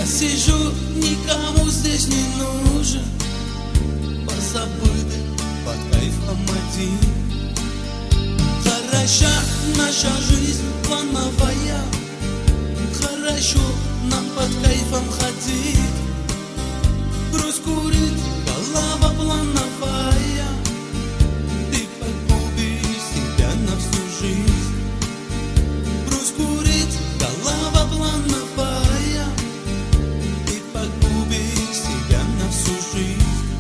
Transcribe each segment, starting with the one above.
сижу, никому здесь не нужен, позабытый, под кайфом один. Хороша наша жизнь плановая, хорошо нам под кайфом ходить. Брось курить, голова плановая, ты погубишь себя на всю жизнь. Брось курить, голова плановая, ты погубишь себя на всю жизнь.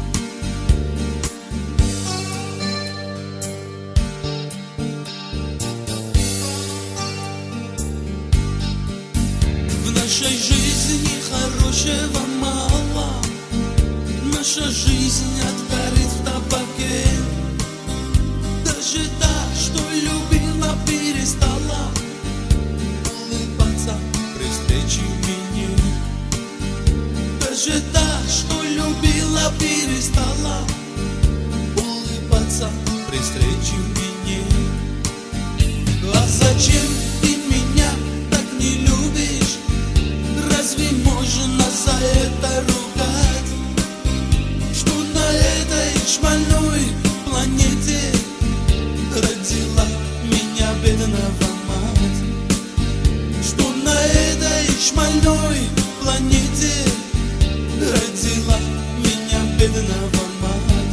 В нашей жизни хорошего мало, наша жизнь отгорит в табаке. Даже та, что любила, перестала улыбаться при встрече мне. Даже та, что любила, перестала улыбаться при встрече мне. А зачем ты меня так не любишь? Разве можно за это ругать? Что на этой шмальной планете родила меня бедного мать? Что на этой шмальной планете родила меня бедного мать?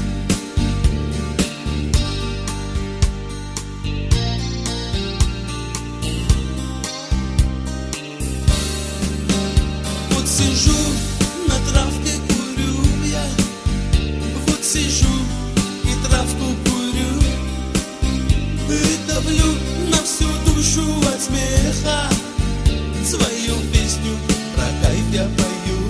Вот сижу на травке, курю я. Вот сижу и травку курю, и давлю на всю душу от смеха. Свою песню про кайф я пою,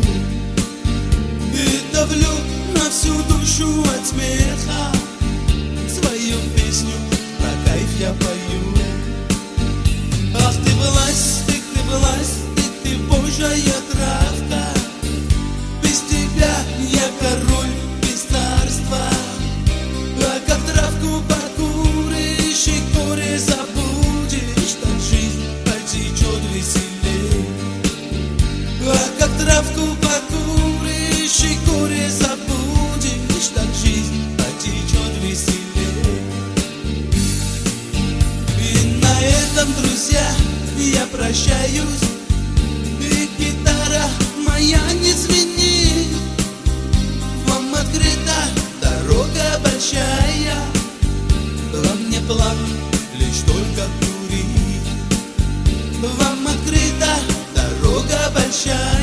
и давлю на всю душу от смеха. Свою песню про кайф я пою. Ах ты власть, ты божья травка. Без тебя я король без царства. А как травку покуришь и горе забудешь, так жизнь потечет веселей. А как травку покуришь и горе забудешь, так жизнь потечет веселей. И на этом, друзья, я прощаюсь. И гитара моя не звенит, вам открыта дорога большая. Вам не плакать, лишь только курить. Вам открыта дорога большая.